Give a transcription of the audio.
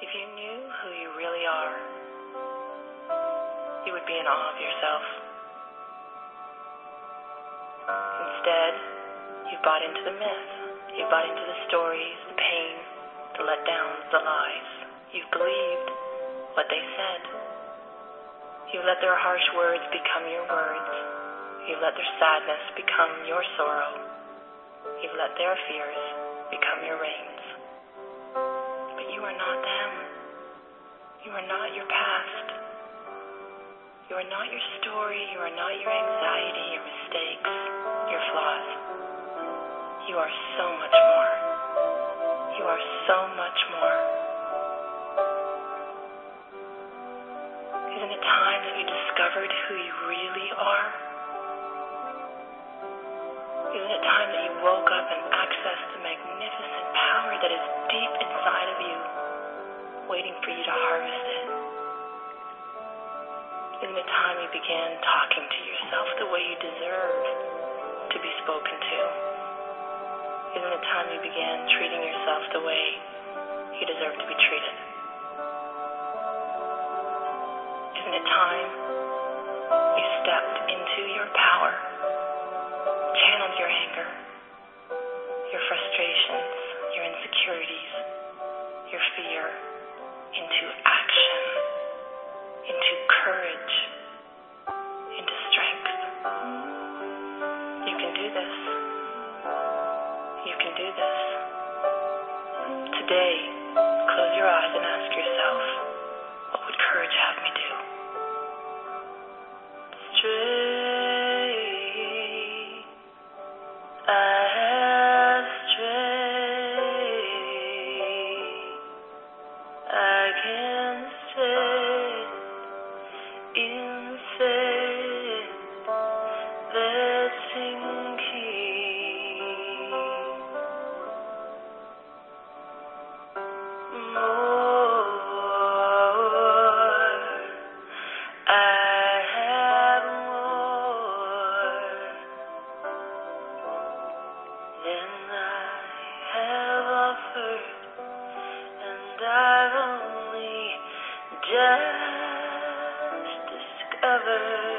If you knew who you really are, you would be in awe of yourself. Instead, you've bought into the myth. You've bought into the stories, the pain, the letdowns, the lies. You've believed what they said. You've let their harsh words become your words. You've let their sadness become your sorrow. You've let their fears become your reins. But you are not them. You are not your past. You are not your story. You are not your anxiety, your mistakes, your flaws. You are so much more. You are so much more. Isn't it time that you discovered who you really are? Isn't it time that you woke up and accessed the magnificent power that is deep inside of you, waiting for you to harvest it? Isn't it time you began talking to yourself the way you deserve to be spoken to? Isn't it time you began treating yourself the way you deserve to be treated? Isn't it time you stepped into your power, channeled your anger, your frustrations, your insecurities, your fear into action, into courage, into strength? You can do this. You can do this. Today, close your eyes and ask yourself, what would courage have me do? Stray, I can sit inside that sinking more. I have more than I have offered, and I've only just discovered.